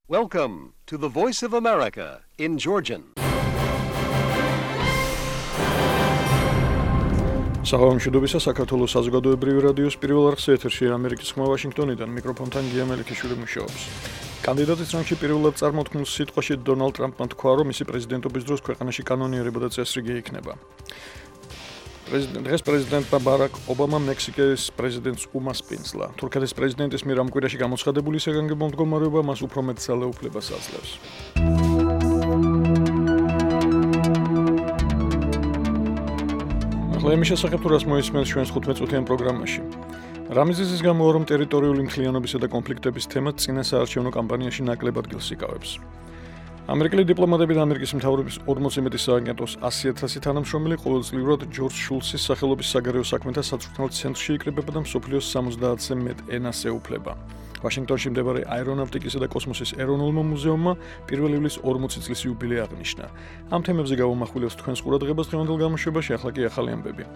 Welcome to the Voice of America in Georgian. Საღამომშვიდობისა საქართველოს საზოგადოებრივი რადიოს პირველ არხზე ეთერში ამერიკის ხმა ვაშინგტონიდან მიკროფონთან გია მელიქიშვილი მუშაობს. კანდიდატის რანგში პირველად წარმოთქმულ სიტყვაში დონალდ ტრამპმა თქვა, რომ მისი პრეზიდენტობის დროს ქვეყანაში კანონიერება და წესრიგი იქნება. დღეს პრეზიდენტმა ბარაკ ობამამ მექსიკის პრეზიდენტს უმასპინძლა. თურქეთის პრეზიდენტის მიერ ამ კვირაში გამოცხადებული საგანგებო მდგომარეობა მას უფრო მეტ ძალაუფლებას აძლევს. იმის შესახებ თუ რას მოისმენს ჩვენს 15-წუთიან პროგრამაში. რამიზეზის გამო რომ ტერიტორიული მთლიანობისა და კონფლიქტების თემა წინასაარჩევნო კამპანიაში ნაკლებ ადგილს იკავებს. ამერიკელი დიპლომატები და ამერიკის მთავრობის 40 მეტი სააგენტოს 100,000 თანამშრომელი ყოველწლიურად ჯორჯ შულცის სახელობის საგარეო საქმეთა საწვრთნელ ცენტრში იკრიბება და მსოფლიოს 70-ზე მეტ ენას ეუფლება. ვაშინგტონში მდებარე აერონავტიკისა და კოსმოსის ეროვნულმა მუზეუმმა 1 ივლის 40 წლის იუბილე აღნიშნა. ამ თემებზე გავუმახვილებთ თქვენს ყურადღებას დღევანდელ გამოშვებაში, ახლა კი ახალი ამბები.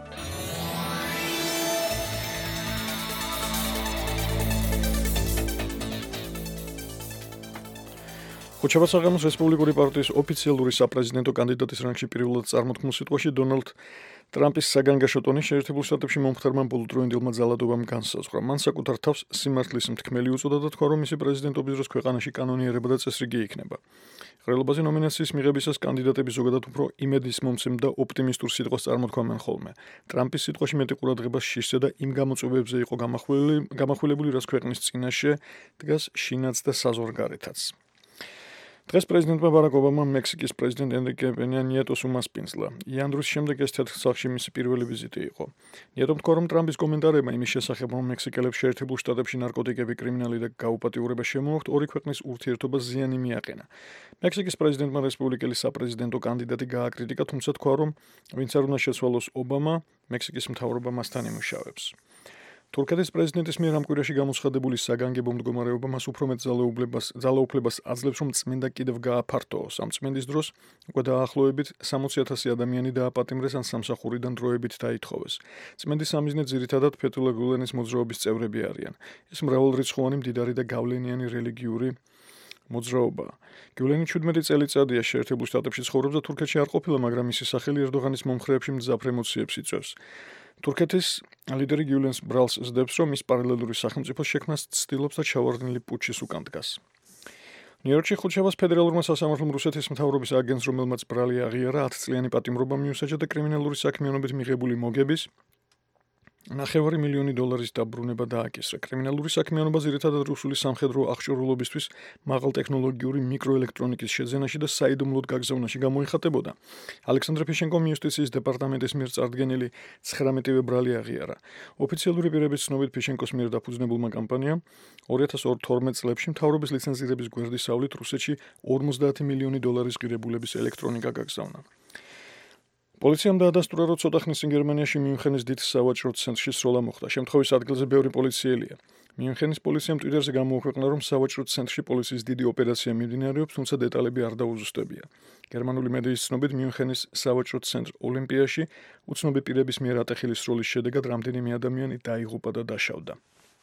ხუთშაბათ საღამოს რესპუბლიკური პარტიის ოფიციალური საპრეზიდენტო კანდიდატის რანგში პირველად წარმოთქმულ სიტყვაში დონალდ ტრამპის საგანგაშო ტონი შეერთებულ შტატებში მომხდარმა ბოლოდროინდილმა ძალადობამ განსაზღვრა. მან საკუთარ თავს სიმართლის მთქმელი უწოდა და თქვა, რომ მისი პრეზიდენტობის დროს ქვეყანაში კანონიერება და წესრიგი იქნება. ყრილობაზე ნომინაციის მიღებისას კანდიდატები ზოგადად უფრო იმედის მომცემ და ოპტიმისტურ სიტყვას წარმოთქვამენ ხოლმე. ტრამპის სიტყვაში მეტი ყურადღება შიშზე და იმ გამოწვევებზე იყო გამახვილებული, რაც ქვეყნის წინაშე დგას შინაც და საზღვარგარეთაც. დღეს პრეზიდენტმა ბარაკ ობამამ მექსიკის პრეზიდენტ ენრიკე პენია ნიეტოს უმასპინძლა. იანვრის შემდეგ ეს თეთრ-სახლში მისი პირველი ვიზიტი იყო. ნიეტომ თქვა, რომ ტრამპის კომენტარებმა იმის შესახებ, რომ მექსიკელებს შეერთებულ შტატებში ნარკოტიკები, კრიმინალი და გაუპატიურება შემოაქვთ, ორი ქვეყნის ურთიერთობას ზიანი მიაყენა. მექსიკის პრეზიდენტმა რესპუბლიკელი საპრეზიდენტო კანდიდატი გააკრიტიკა, თუმცა თქვა, რომ ვინც არ უნდა შეცვალოს ობამა, მექსიკის მთავრობა მასთან იმუშავებს. თურქეთის პრეზიდენტის მიერ ამ კვირაში გამოცხადებული საგანგებო მდგომარეობა მას უფრო მეტ ძალაუფლებას აძლევს, რომ წმენდა კიდევ გააფართოოს. ამ წმენდის დროს უკვე დაახლოებით 60,000 ადამიანი დააპატიმრეს ან სამსახურიდან დროებით დაითხოვეს. წმენდის სამიზნე ძირითადად ფეთულა გულენის მოძრაობის წევრები არიან. ეს მრავალრიცხოვანი, მდიდარი და გავლენიანი რელიგიური მოძრაობაა. გულენი 17 წელიწადია შეერთებულ შტატებში ცხოვრობს და თურქეთში არ ყოფილა, მაგრამ მისი სახელი ერდოღანის მომხრეებში მძაფრ ემოციებს იწვევს. თურქეთის ლიდერი გიულენს ბრალს ზდებს, რომ ის პარალელური სახელმწიფოს შექმნას ცდილობს და ჩავარდნილი პუტჩის უკან დგას. ნიუ-იორკში ხუთშაბათს ფედერალურმა სასამართლომ რუსეთის მთავრობის აგენტს, რომელმაც ბრალი აღიარა, 10 წლიანი პატიმრობა მიუსაჯა და კრიმინალური საქმიანობით მიღებული მოგების $9 მილიონი დაბრუნება დააკისრა. კრიმინალური საქმიანობა ძირითადად რუსული სამხედრო აღჭურვილობისთვის მაღალტექნოლოგიური მიკროელექტრონიკის შეძენაში და საიდუმლოდ გაგზავნაში გამოიხატებოდა. ალექსანდრე ფიშენკომ იუსტიციის დეპარტამენტის მიერ წარდგენილი 19-ვე ბრალი აღიარა. ოფიციალური პირების ცნობით ფიშენკოს მიერ დაფუძნებულმა კამპანიამ 2012 წლებში მთავრობის ლიცენზირების გვერდისავლით რუსეთში $50 მილიონი ღირებულების ელექტრონიკა გაგზავნა. პოლიციამ დაადასტურა, რომ ცოტა ხნის წინ გერმანიაში მიუნხენის დიდ სავაჭრო ცენტრში სროლა მოხდა. შემთხვევის ადგილზე ბევრი პოლიციელია. მიუნხენის პოლიციამ ტვიტერზე გამოუქვეყნა, რომ სავაჭრო ცენტრში პოლიციის დიდი ოპერაცია მიმდინარეობს, თუმცა დეტალები არ დაუზუსტებია. გერმანული მედიის ცნობით მიუნხენის სავაჭრო ცენტრ ოლიმპიაში უცნობი პირების მიერ ატეხილი სროლის შედეგად რამდენიმე ადამიანი დაიღუპა და დაშავდა.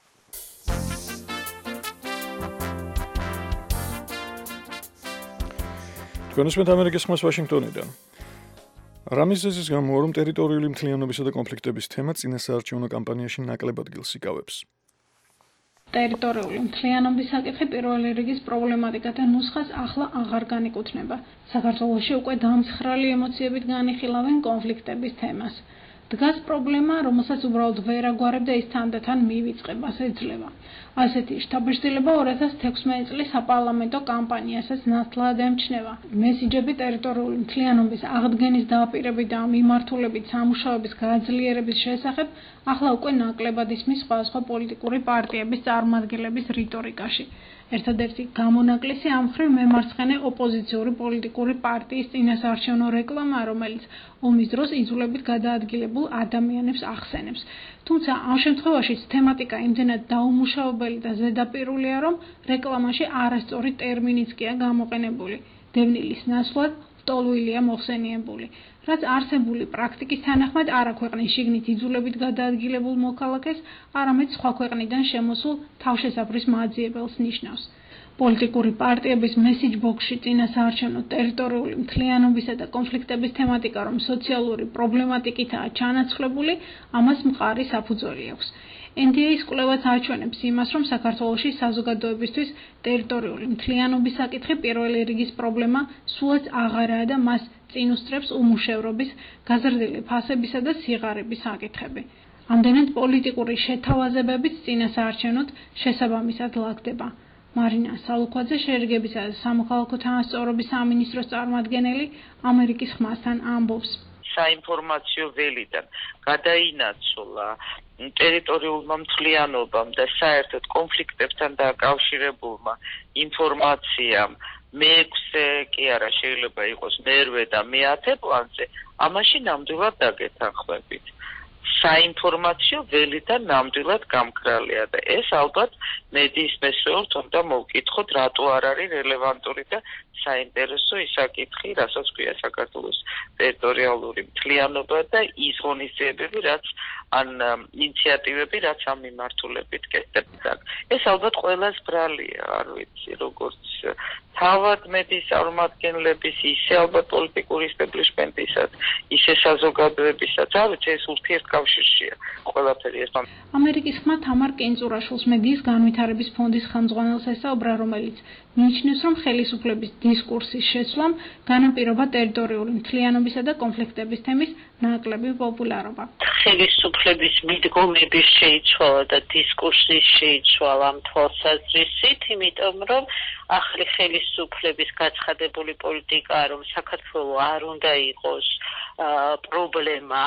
თქვენ უსმენთ ამერიკის ხმას ვაშინგტონიდან. რამიზეზის გამო რომ ტერიტორიული მთლიანობისა და კონფლიქტების თემა წინასაარჩევნო კამპანიაში ნაკლებ ადგილს იკავებს. ტერიტორიული მთლიანობის საკითხი პირველი რიგის პრობლემატიკა და ნუსხას ახლა აღარ განეკუთვნება. საქართველოში უკვე დამცხრალი ემოციებით განიხილავენ კონფლიქტების თემას. დგას პრობლემა, რომელსაც უბრალოდ ვერ აგვარებდა ის თანდათან მივიწყებას ეძლევა. ასეთი შთაბეჭდილება 2016 წლის საპარლამენტო კამპანიასაც ნათლად ემჩნევა. მესიჯები ტერიტორიული მთლიანობის აღდგენის დაპირებით და მიმართულებით სამუშაოების გაძლიერების შესახებ ახლა უკვე ნაკლებად ისმის სხვადასხვა პოლიტიკური პარტიების წარმომადგენლების რიტორიკაში. ერთადერთი გამონაკლისი ამ მხრივ მემარცხენე ოპოზიციური პოლიტიკური პარტიის წინასაარჩევნო რეკლამა, რომელიც ომის დროს იძულებით გადაადგილებულ ადამიანებს ახსენებს. თუმცა ამ შემთხვევაშიც თემატიკა იმდენად დაუმუშავებელი და ზედაპირულია, რომ რეკლამაში არასწორი ტერმინიც კია გამოყენებული. დევნილის ნაცვლად ტოლუილია მოხსენიებული, რაც არსებული პრაქტიკის თანახმად არა ქვეყნის შიგნით იძულებით გადაადგილებულ მოქალაქეს, არამედ სხვა ქვეყნიდან შემოსულ თავშესაფრის მაძიებელს ნიშნავს. პოლიტიკური პარტიების მესიჯ ბოქსში წინასაარჩევნო ტერიტორიული მთლიანობისა და კონფლიქტების თემატიკა, რომ სოციალური პრობლემატიკითაა ჩანაცვლებული, ამას მყარი საფუძველი აქვს. NDA-ის კვლევაც აჩვენებს იმას, რომ საქართველოში საზოგადოებისთვის ტერიტორიული მთლიანობის საკითხი პირველი რიგის პრობლემა სულაც აღარაა და მას წინ უსწრებს უმუშევრობის, გაზრდილი ფასებისა და სიღარიბის საკითხები. ამდენად პოლიტიკური შეთავაზებებიც წინასაარჩევნოდ შესაბამისად ლაგდება. მარინა სალუქვაძე, შერიგებისა და სამოქალაქო თანასწორობის სამინისტროს წარმომადგენელი, ამერიკის ხმასთან ამბობს. საინფორმაციო ველიდან გადაინაცვლა ტერიტორიულმა მთლიანობამ და საერთოდ კონფლიქტებთან დაკავშირებულმა ინფორმაციამ მე-6 კი არა შეიძლება იყოს მე-8 და მე-10 პლანზე, ამაში ნამდვილად დაგეთანხმებით. საინფორმაციო ველიდან ნამდვილად გამკრალია და ეს ალბათ მედიის მესვეულთ უნდა მოვკითხოთ, რატო არ არის რელევანტური და საინტერესო ის საკითხი, რასაც ქვია საქართველოს ტერიტორიალური მთლიანობა და ის ღონისძიებები, რაც ან ინიციატივები, რაც ამ მიმართულებით კეთდება. ეს ალბათ ყველას ბრალია, არ ვიცი, როგორც თავად მედიის წარმომადგენლების, ისე ალბათ პოლიტიკური ისტებლიშმენტისაც, ისე საზოგადოებისაც, არ ვიცი, ეს ურთიერთკავშირშია ყველაფერი ეს. ამერიკის ხმა თამარ კენწურაშვილს მედიის განვითარების ფონდის ხელმძღვანელს ესაუბრა, რომელიც მიიჩნევს, რომ ხელისუფლების დისკურსის შეცვლამ განაპირობა ტერიტორიული მთლიანობისა და კონფლიქტების თემის ნაკლები პოპულარობა. ხელისუფლების მიდგომების შეიცვალა და დისკურსის შეიცვალა ამ თვალსაზრისით, იმიტომ რომ ახალი ხელისუფლების გაცხადებული პოლიტიკა, რომ საქართველო არ უნდა იყოს პრობლემა,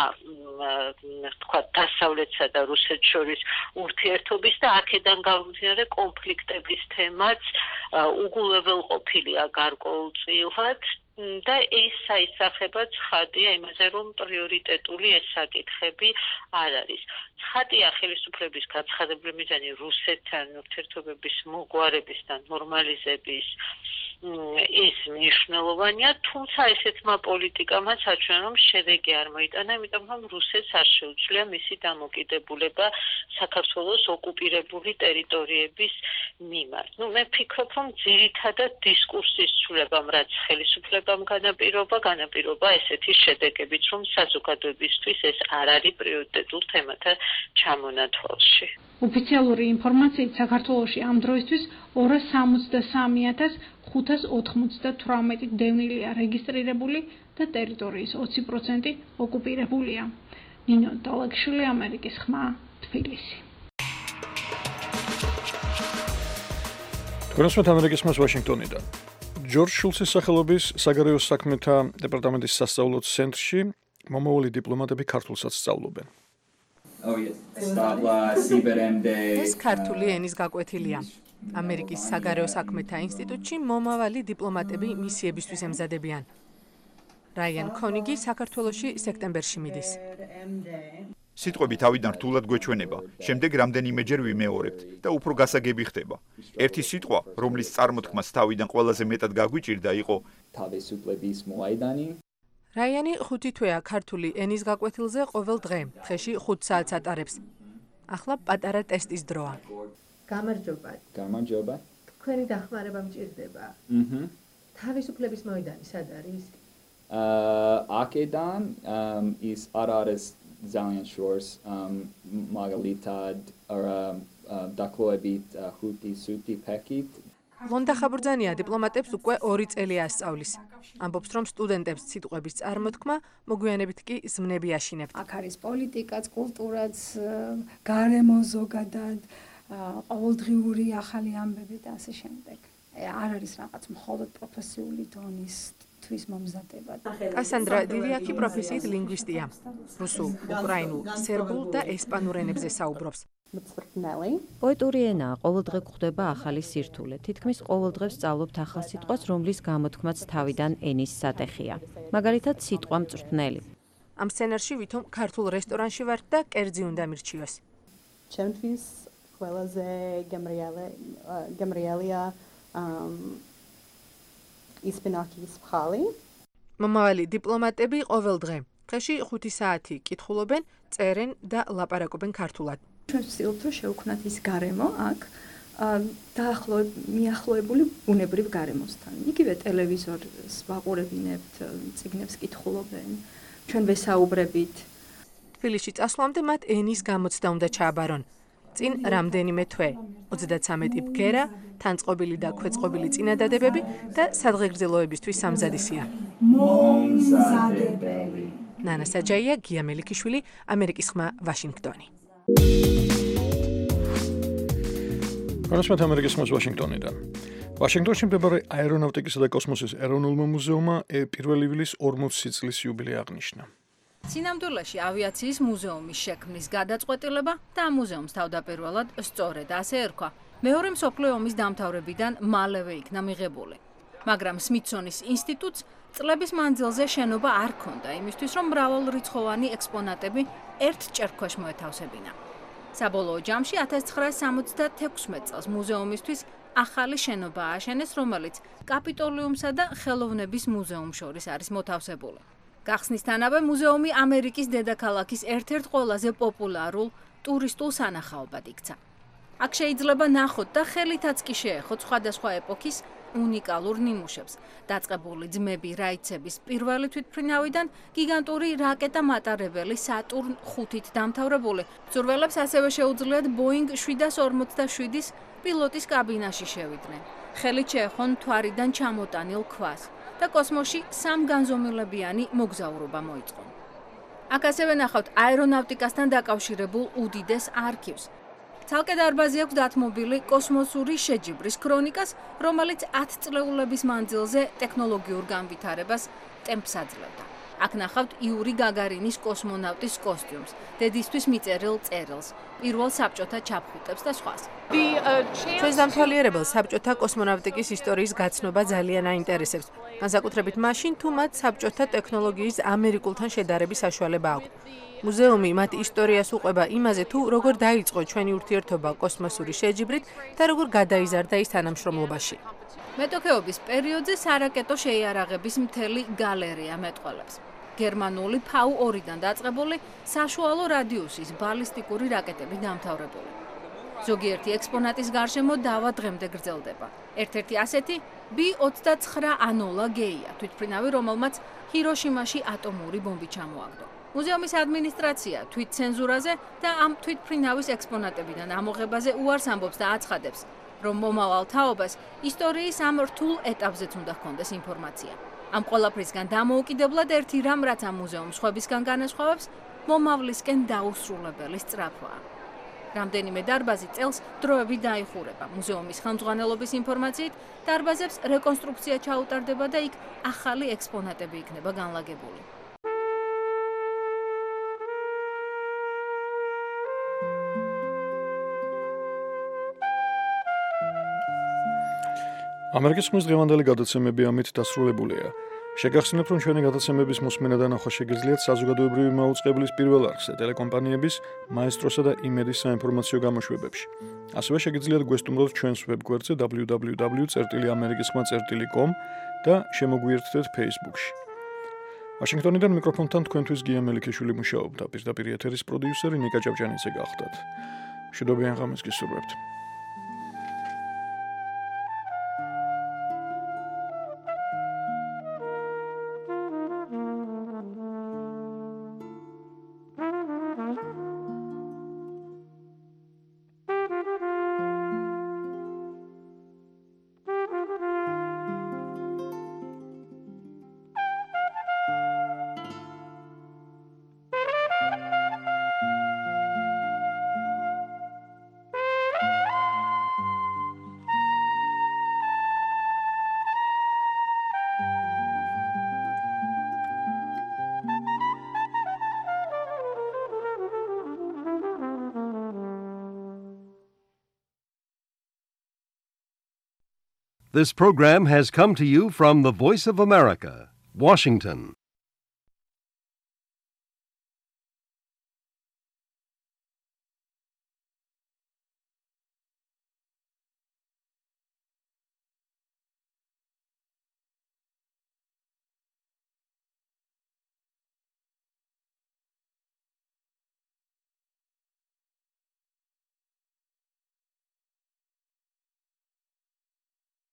თქვა დასავლეთსა და რუსეთს შორის ურთიერთობის და აქედან გამომდინარე კონფლიქტების თემაც უგულებელყოფილია გარკვეულწილად და ეს საისახება ცხადია იმაზე, რომ პრიორიტეტული ეს საკითხები არ არის. ცხადია ხელისუფლების გაცხადებული მიზანი რუსეთთან ურთიერთობების მოგვარების და ნორმალიზების ის მნიშვნელოვანია, თუმცა ესეთმა პოლიტიკამაც აჩვენა, რომ შედეგი არ მოიტანა, იმიტომ რომ რუსეთს არ შეუძლია მისი დამოკიდებულება საქართველოს ოკუპირებული ტერიტორიების მიმართ. მე ვფიქრობ, რომ ძირითადად დისკურსის ცვლილებამ, რაც ხელისუფლებამ განაპირობა ესეთი შედეგებით, რომ საზოგადოებისთვის ეს არ არის პრიორიტეტულ თემათა ჩამონათვალში. ოფიციალური ინფორმაციით საქართველოში ამ დროისთვის 263,598 დევნილია რეგისტრირებული და ტერიტორიის 20% ოკუპირებულია. ნინო დალაგშვილი, ამერიკის ხმა, თბილისი. თქვენს ამერიკის ხმას ვაშინგტონიდან. ჯორჯ შულცის სახელობის საგარეო საქმეთა დეპარტამენტის სასწავლო ცენტრში მომავალი დიპლომატები ქართულსაც სწავლობენ. ეს ქართული ენის გაკვეთილია. ამერიკის საგარეო საქმეთა ინსტიტუტში მომავალი დიპლომატები მისიებისთვის ემზადებიან. რაიან კონიგი საქართველოში სექტემბერში მიდის. სიტყვები თავიდან რთულად გვეჩვენება, შემდეგ რამდენიმეჯერ ვიმეორებთ და უფრო გასაგები ხდება. ერთი სიტყვა, რომლის წარმოთქმას თავიდან ყველაზე მეტად გაგვიჭირდა, იყო თავისუფლების მოედანი. რაიანი 5 თვეა ქართული ენის გაკვეთილზე ყოველ დღე, დღეში 5 საათს ატარებს. ახლა პატარა ტესტის დროა. გამარჯობა. თქვენი დახმარება მჭირდება. თავისუფლების მოედანი სად არის? აქედან ის არ არის ძალიან შორს, მაგალითად დაკლოებით 5-7 ფეხით. ლონდა ხაბურძანია დიპლომატებს უკვე 2 წელი ასწავლის. ამბობს, რომ სტუდენტებს სიტყვების წარმოთქმა მოგვიანებით კი ზმნები აშინებთ. აქ არის პოლიტიკაც, კულტურაც, გარემო ზოგადად, ყოველდღიური ახალი ამბები და ასე შემდეგ. არ არის რაღაც მხოლოდ პროფესიული დონის თვის მომზადება. კასანდრა დივიაკი პროფესიით ლინგვისტია. რუსულ, უკრაინულ, სერბულ და ესპანურ ენებზე საუბრობს. პოეტური ენაა, ყოველდღე გვხვდება ახალი სირთულე. თითქმის ყოველდღე ვსწავლობთ ახალ სიტყვას, რომლის გამოთქმაც თავიდან ენის სატეხია. მაგალითად, სიტყვა მწვრთნელი. ამ სცენარში ვითომ ქართულ რესტორანში ვართ და კერძი უნდა მირჩიოს. ჩემთვის ყველაზე გემრიელია ისპინაკის ფხალი. მომავალი დიპლომატები ყოველ დღე დღეში 5 საათი კითხულობენ, წერენ და ლაპარაკობენ ქართულად. ჩვენ ვცდილობთ, რომ შევქმნათ ის გარემო აქ მიახლოებული ბუნებრივ გარემოსთან. იგივე ტელევიზორს ვაყურებინებთ, წიგნებს კითხულობენ, ჩვენ ვესაუბრებით. თბილისში წასვლამდე მათ ენის გამოცდა უნდა ჩააბარონ. წინ რამდენიმე თვე, 33 ბგერა, თანწყობილი და ქვეწყობილი წინადადებები და სადღეგრძელოებისთვის სამზადისია. მომზადებელი. ნანა საჯაია, გია მელიქიშვილი, ამერიკის ხმა, ვაშინგტონი. განსხვავებით ამერიკის ხმას ვაშინგტონიდან. ვაშინგტონში მდებარე აერონავტიკისა და კოსმოსის ეროვნულმა მუზეუმმა პირველ ივლისს 40 წლის იუბილეა აღნიშნა. სინამდვილეში ავიაციის მუზეუმის შექმნის გადაწყვეტილება და ამ მუზეუმს თავდაპირველად სწორედ ასე ერქვა. მეორე მსოფლიო ომის დამთავრებიდან მალევე იქნა მიღებული. მაგრამ სმითსონის ინსტიტუტს წლების მანძილზე შენობა არ ჰქონდა იმისთვის, რომ მრავალრიცხოვანი ექსპონატები ერთ ჭერქვეშ მოეთავსებინა. საბოლოო ჯამში 1976 წელს მუზეუმისთვის ახალი შენობა ააშენეს, რომელიც კაპიტოლიუმსა და ხელოვნების მუზეუმს შორის არის მოთავსებული. გახსნისთანავე მუზეუმი ამერიკის დედაქალაქის ერთ-ერთ ყველაზე პოპულარულ ტურისტულ სანახაობად იქცა. აქ შეიძლება ნახოთ და ხელითაც კი შეეხოთ სხვადასხვა ეპოქის უნიკალურ ნიმუშებს. დაწყებული ძმები რაიცების პირველი თვითმფრინავიდან გიგანტური რაკეტა მატარებელი სატურნ 5-ით დამთავრებული. მძურველებს ასევე შეუძლიათ Boeing 747-ის პილოტის კაბინაში შევიდნენ. ხელით შეეხონ მთვარიდან ჩამოტანილ ქვას და კოსმოსში სამგანზომილებიანი მოგზაურობა მოიწყო. აქ ასევე ნახავთ აერონავტიკასთან დაკავშირებულ უდიდეს არქივს. ცალკე დარბაზი აქვს დათმობილი კოსმოსური შეჯიბრის ქრონიკას, რომელიც 10 წლეულების მანძილზე ტექნოლოგიურ განვითარებას ტემპს აძლევდა. აქ ნახავთ იური გაგარინის კოსმონავტის კოსტიუმს, დედისთვის მიწერილ წერილს, პირველ საბჭოთა ჩაფხუტებს და სხვას. ჩვენს დამთვალიერებელს საბჭოთა კოსმონავტიკის ისტორიის გაცნობა ძალიან აინტერესებს. განსაკუთრებით მაშინ, თუ მათ საბჭოთა ტექნოლოგიის ამერიკულთან შედარების საშუალება აქვს. მუზეუმი მათ ისტორიას უყვება იმაზე, თუ როგორ დაიწყო ჩვენი ურთიერთობა კოსმოსური შეჯიბრით და როგორ გადაიზარდა ის თანამშრომლობაში. მეტოქეობის პერიოდზე სარაკეტო შეიარაღების მთელი გალერეა მეტყველებს. გერმანული Pau-2-დან დაწყებული საშუალო რადიუსის ბალისტიკური რაკეტები დამთავრებული. ზოგიერთი ექსპონატის გარშემო დავა დღემდე გრძელდება. ერთ-ერთი ასეთი B-29 Anola Gay-ია, თვითმფრინავი, რომელმაც ჰიროშიმაში ატომური ბომბი ჩამოაგდო. მუზეუმის ადმინისტრაცია თვითცენზურაზე და ამ თვითმფრინავის ექსპონატებიდან ამოღებაზე უარს ამბობს და აცხადებს, რომ მომავალ თაობას ისტორიის ამ რთულ ეტაპზეც უნდა ჰქონდეს ინფორმაცია. ამ ყველაფრისგან დამოუკიდებლად ერთი რამ, რაც ამ მუზეუმს სხვებისგან განასხვავებს, მომავლისკენ დაუსრულებელი სწრაფვაა. რამდენიმე დარბაზი წელს დროებით დაიხურება. მუზეუმის ხელმძღვანელობის ინფორმაციით, დარბაზებს რეკონსტრუქცია ჩაუტარდება და იქ ახალი ექსპონატები იქნება განლაგებული. ამერიკის ხმის დღევანდელი გადაცემები ამით დასრულებულია. შეგახსენებთ, რომ ჩვენი გადაცემების მოსმენა და ნახვა შეგიძლიათ საზოგადოებრივი მაუწყებლის პირველ არხზე, ტელეკომპანიების მაესტროსა და იმედის საინფორმაციო გამოშვებებში. ასევე შეგიძლიათ გვესტუმროთ ჩვენს ვებგვერდზე www.amerikiskhma.com და შემოგვიერთდეთ Facebook-ში. ვაშინგტონიდან მიკროფონთან თქვენთვის გია მელიქიშვილი მუშაობდა, პირდაპირ ეთერის პროდიუსერი ნიკა ჭავჭანიძე გახდათ. მშვიდობიან ღამეს გისურვებთ. This program has come to you from the Voice of America, Washington.